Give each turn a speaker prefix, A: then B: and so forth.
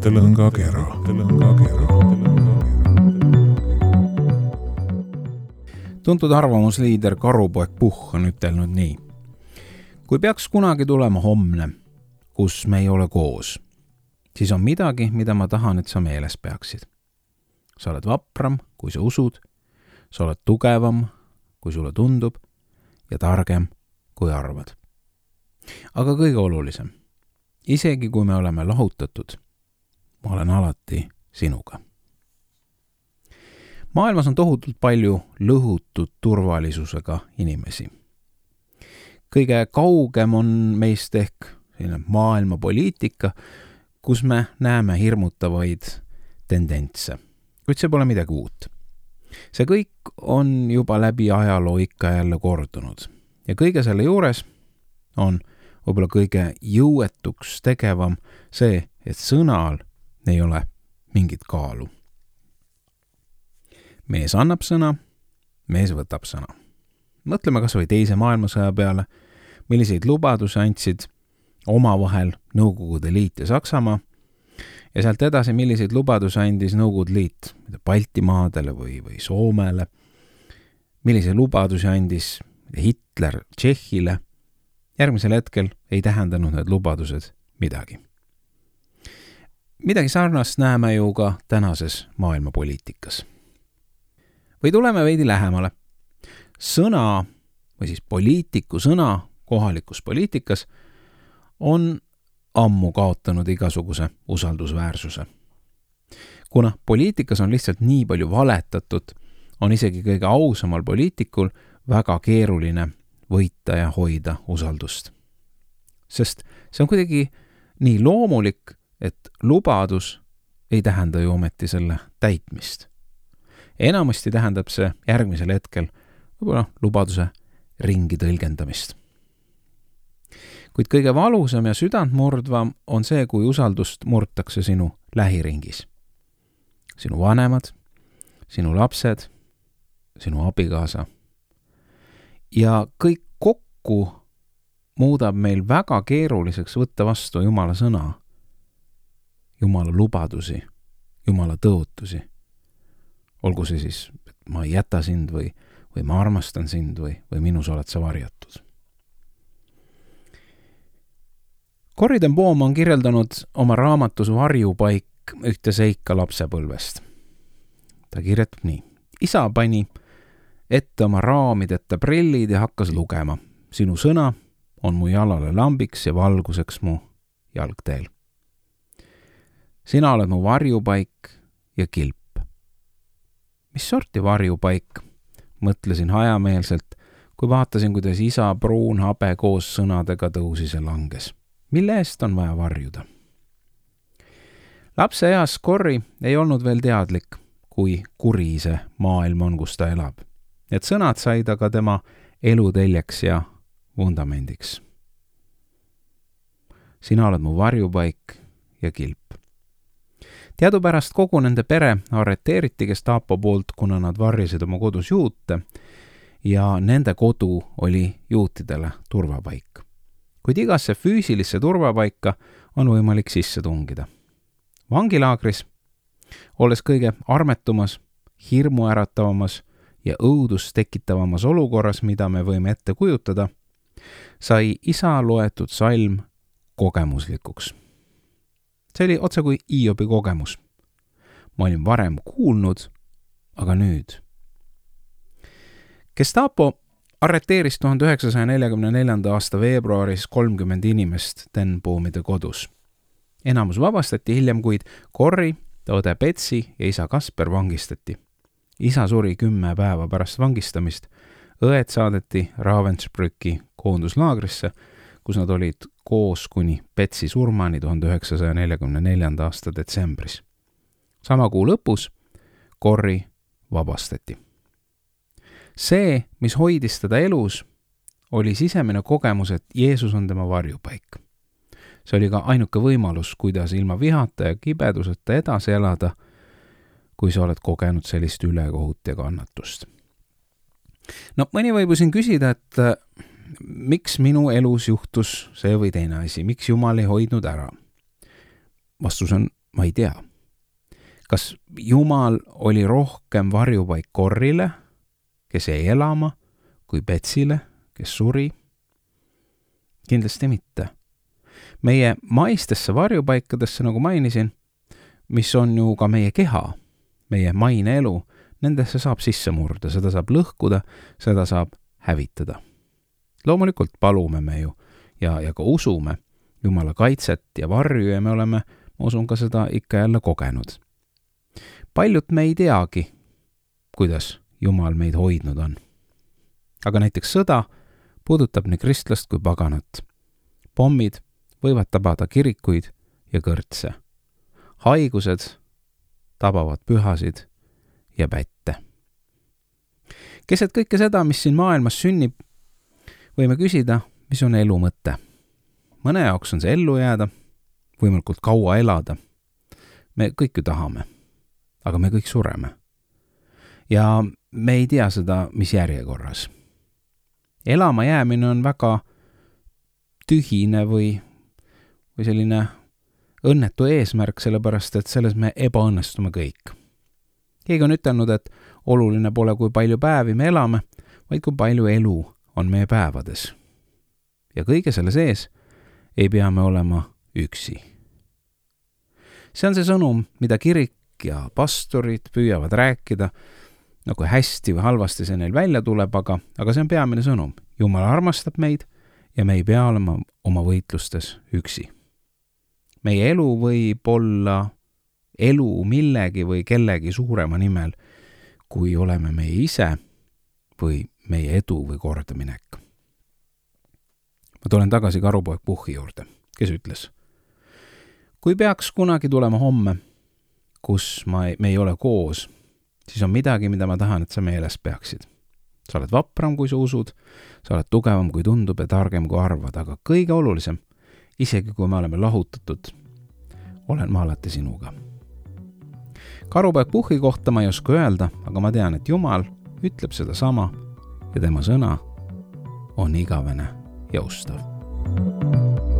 A: mõttelõngakera.
B: Tuntud arvamusliider Karupoeg Puhh on ütelnud nii. Kui peaks kunagi tulema homne, kus me ei ole koos, siis on midagi, mida ma tahan, et sa meeles peaksid. Sa oled vapram, kui sa usud, sa oled tugevam, kui sulle tundub, ja targem, kui arvad. Aga kõige olulisem, isegi kui me oleme lahutatud, ma olen alati sinuga. Maailmas on tohutult palju lõhutud turvalisusega inimesi. Kõige kaugem on meist ehk maailmapoliitika, kus me näeme hirmutavaid tendentse. Kuid see pole midagi uut. See kõik on juba läbi ajaloo ikka jälle kordunud. Ja kõige selle juures on võib-olla kõige jõuetuks tegevam see, et sõnal ei ole mingit kaalu. Mees annab sõna, mees võtab sõna. Mõtleme kas või teise maailmasõja peale, milliseid lubadusi andsid omavahel Nõukogude Liit ja Saksamaa, ja sealt edasi, milliseid lubadusi andis Nõukogude Liit Baltimaadele või Soomele, milliseid lubadusi andis Hitler Tšehhile. Järgmisel hetkel ei tähendanud need lubadused midagi. Midagi sarnast näeme ju ka tänases maailmapoliitikas. Või tuleme veidi lähemale. Sõna või siis poliitiku sõna kohalikus poliitikas on ammu kaotanud igasuguse usaldusväärsuse. Kuna poliitikas on lihtsalt nii palju valetatud, on isegi kõige ausamal poliitikul väga keeruline võita ja hoida usaldust. Sest see on kuidagi nii loomulik, et lubadus ei tähenda ju ometi selle täitmist. Enamasti tähendab see järgmisel hetkel võib-olla lubaduse ringi tõlgendamist. Kuid kõige valusam ja südantmurdvam on see, kui usaldust murtakse sinu lähiringis. Sinu vanemad, sinu lapsed, sinu abikaasa. Ja kõik kokku muudab meil väga keeruliseks võtta vastu Jumala sõna, Jumala lubadusi, Jumala tõotusi. Olgu see siis, et ma ei jäta sind või ma armastan sind või minus oled sa varjatud. Corrie ten Boom on kirjeldanud oma raamatus Varjupaik ühte seika lapsepõlvest. Ta kirjutab nii. Isa pani ette oma raamideta prillid ja hakkas lugema. Sinu sõna on mu jalale lambiks ja valguseks mu jalgteel. Sina oled mu varjupaik ja kilp. Mis sorti varjupaik? Mõtlesin hajameelselt, kui vaatasin, kuidas isa pruun habe koos sõnadega tõusis ja langes. Mille eest on vaja varjuda? Lapse eas Corrie ei olnud veel teadlik, kui kuri see maailm on, kus ta elab. Need sõnad said aga tema eluteljeks ja vundamendiks. Sina oled mu varjupaik ja kilp. Teadupärast kogu nende pere arreteeriti Gestapo poolt, kuna nad varjasid oma kodus juute ja nende kodu oli juutidele turvapaik. Kuid igasse füüsilisse turvapaika on võimalik sisse tungida. Vangilaagris, olles kõige armetumas, hirmuäratavamas ja õudust tekitavamas olukorras, mida me võime ette kujutada, sai isa loetud salm kogemuslikuks. See oli otse kui Hiobi kogemus. Ma olin varem kuulnud, aga nüüd. Gestapo arreteeris 1944. aasta veebruaris 30 inimest ten Boomide kodus. Enamus vabastati hiljem, kuid Corrie, õde Betsy ja isa Kasper vangistati. Isa suri 10 päeva pärast vangistamist. Õed saadeti Ravensbrücki koonduslaagrisse, kus nad olid koos kuni Betsy surmani 1944. aasta detsembris. Sama kuu lõpus Corrie vabastati. See, mis hoidis teda elus, oli sisemine kogemus, et Jeesus on tema varjupaik. See oli ka ainuke võimalus, kuidas ilma vihata ja kibeduseta edasi elada, kui sa oled kogenud sellist ülekohut ja kannatust. No mõni võib siin küsida, et miks minu elus juhtus see või teine asi, miks Jumal ei hoidnud ära? Vastus on ma ei tea, kas Jumal oli rohkem varjupaik Korrile, kes jäi elama, kui Betsile, kes suri? Kindlasti mitte. Meie maistesse varjupaikadesse, nagu mainisin, mis on ju ka meie keha, meie maine elu, nendesse saab sisse murda, seda saab lõhkuda, seda saab hävitada. Loomulikult palume me ju ja ka usume Jumala kaitset ja varju ja me oleme, ma usun, ka seda ikka jälle kogenud. Paljud me ei teagi, kuidas Jumal meid hoidnud on. Aga näiteks sõda puudutab nii kristlast kui paganat. Pommid võivad tabada kirikuid ja kõrtse. Haigused tabavad pühasid ja pätte. Keset kõike seda, mis siin maailmas sünnib, võime küsida, mis on elu mõte. Mõne jaoks on see ellu jääda, võimalikult kaua elada. Me kõik ju tahame, aga me kõik sureme. Ja me ei tea seda, mis järjekorras. Elama jäämine on väga tühine või selline õnnetu eesmärk, sellepärast et selles me ebaõnnestume kõik. Keegi on ütelnud, et oluline pole, kui palju päevi me elame, vaid kui palju elu on meie päevades. Ja kõige selle sees ei pea me olema üksi. See on see sõnum, mida kirik ja pastorid püüavad rääkida, nagu hästi või halvasti see neil välja tuleb, aga see on peamine sõnum. Jumal armastab meid ja me ei pea olema oma võitlustes üksi. Meie elu võib olla elu millegi või kellegi suurema nimel, kui oleme meie ise või meie edu või kordaminek. Ma tulen tagasi Karupoeg Puhhi juurde, kes ütles: kui peaks kunagi tulema homme, kus me ei ole koos, siis on midagi, mida ma tahan, et sa meeles peaksid. Sa oled vapram, kui sa usud, sa oled tugevam, kui tundub ja targem, kui arvad, aga kõige olulisem, isegi kui me oleme lahutatud, olen ma alati sinuga. Karupoeg Puhhi kohta ma ei oska öelda, aga ma tean, et Jumal ütleb seda sama ja tema sõna on igavene ja ustav.